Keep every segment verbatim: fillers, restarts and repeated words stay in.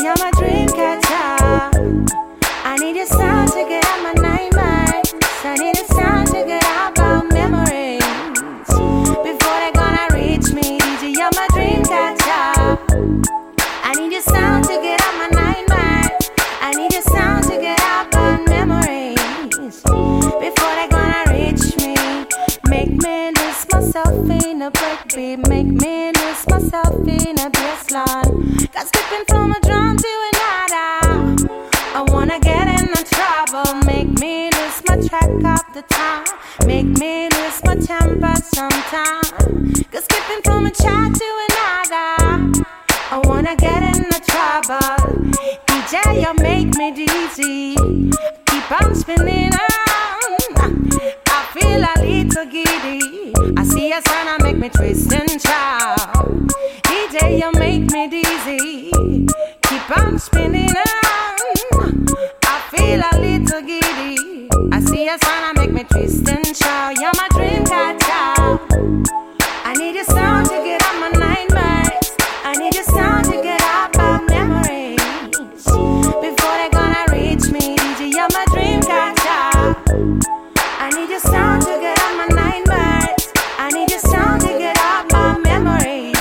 you're my dream catcher. I need your sound to get out my nightmares. I need a sound to get out our memories before they're gonna reach me. D J, you're my dream catcher. I need your sound to get out my nightmares. I need your sound to get out our memories before they're gonna reach me. Make me lose myself in a breakbeat. Make me lose myself in a bassline. Got skipping from a drum to another. I wanna get in the trouble. Make me lose my track of the time. Make me lose my temper sometime. Cause skipping from a chat to another, I wanna get in the trouble. D J, you make me dizzy. Keep on spinning on. I feel a little giddy. I see a sign, I make me twist and shout. D J, you make me dizzy. Keep on spinning on. I feel a little giddy. I see a sign, I make me twist and shout. You're my dream catcher. I need your sound to get out my nightmares. I need your sound to get out my memories before they're gonna reach me. D J, you're my dream catcher. I need your sound to get out my nightmares. I need your sound to get out my memories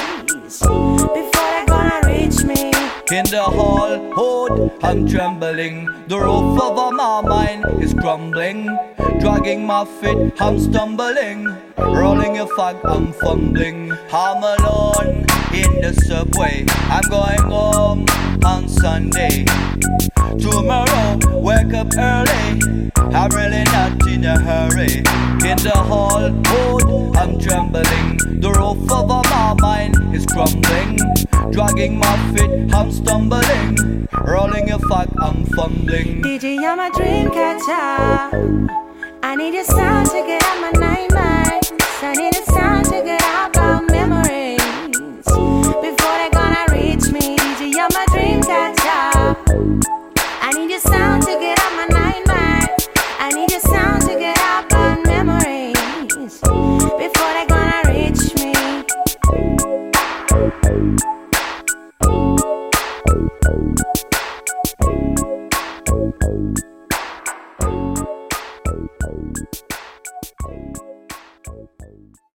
before they're gonna reach me. In the hall, hold, I'm trembling. The roof over my mind is crumbling. Dragging my feet, I'm stumbling. Rolling a fag, I'm fumbling. I'm alone in the subway. I'm going home on Sunday. Tomorrow, wake up early. I'm really not in a hurry. In the hall, hold, I'm trembling. The roof over my mind is crumbling. Dragging my feet, I'm stumbling. Rolling a fag, I'm fumbling. D J, you're my dream catcher. I need your sound to get out my nightmares. I need a sound to get out our memories before they're gonna reach me. D J, you're my dream catcher. I need your sound to get out my nightmares. I need your sound to get out our memories before they're gonna reach me.